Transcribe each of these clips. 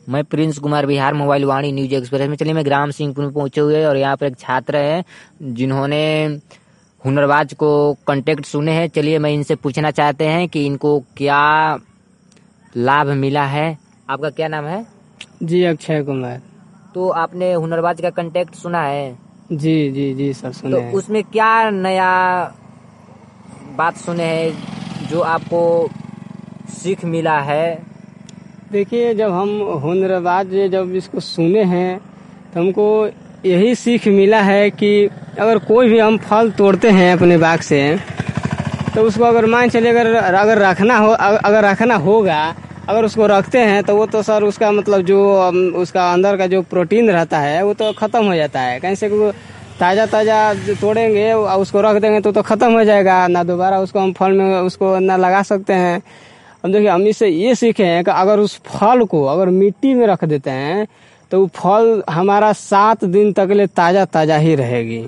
मैं Prince Kumar, Bihar mobile Vaani news express में। चलिए, मैं ग्राम सिंहपुर में पहुंचे हुए और यहाँ पर एक छात्र है जिन्होंने हुनरबाज को कांटेक्ट सुने हैं। चलिए, मैं इनसे पूछना चाहते हैं कि इनको क्या लाभ मिला है। आपका क्या नाम है? जी, अक्षय कुमार। तो आपने हुनरबाज का कांटेक्ट सुना है? जी जी जी सर, सुने तो हैं। उसमें क्या नया बात सुने हैं जो आपको सीख मिला है? देखिए, जब हम हुनरबाज जब इसको सुने हैं तो हमको यही सीख मिला है कि अगर कोई भी हम फल तोड़ते हैं अपने बाग से, तो उसको अगर मान चलिए अगर रखना होगा, अगर उसको रखते हैं तो वो तो सर उसका मतलब जो उसका अंदर का जो प्रोटीन रहता है वो तो ख़त्म हो जाता है। कहीं से ताज़ा तोड़ेंगे और उसको रख देंगे तो ख़त्म हो जाएगा, ना दोबारा उसको हम फल में उसको ना लगा सकते हैं। अब देखिए, हम इससे ये सीखे हैं कि अगर उस फल को अगर मिट्टी में रख देते हैं तो वो फल हमारा 7 दिन तक ले ताज़ा ही रहेगी।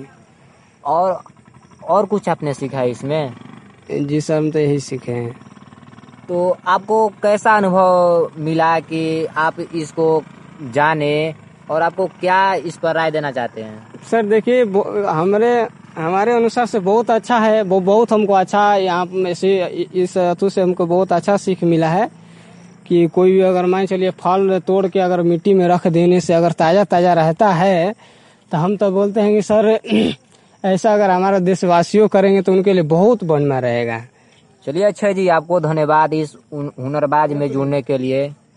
और कुछ आपने सीखा है इसमें? जी सर, हम तो यही सीखे हैं। तो आपको कैसा अनुभव मिला कि आप इसको जाने, और आपको क्या इस पर राय देना चाहते हैं? सर देखिए, हमारे अनुसार से बहुत अच्छा है। वो बहुत हमको अच्छा यहाँ में से इस अथु से हमको बहुत अच्छा सीख मिला है कि कोई भी अगर मान चलिए फल तोड़ के अगर मिट्टी में रख देने से अगर ताज़ा रहता है तो हम तो बोलते हैं कि सर ऐसा अगर हमारा देशवासियों करेंगे तो उनके लिए बहुत बढ़िया रहेगा। चलिए, अच्छा जी, आपको धन्यवाद इस हुनरबाज में जुड़ने के लिए।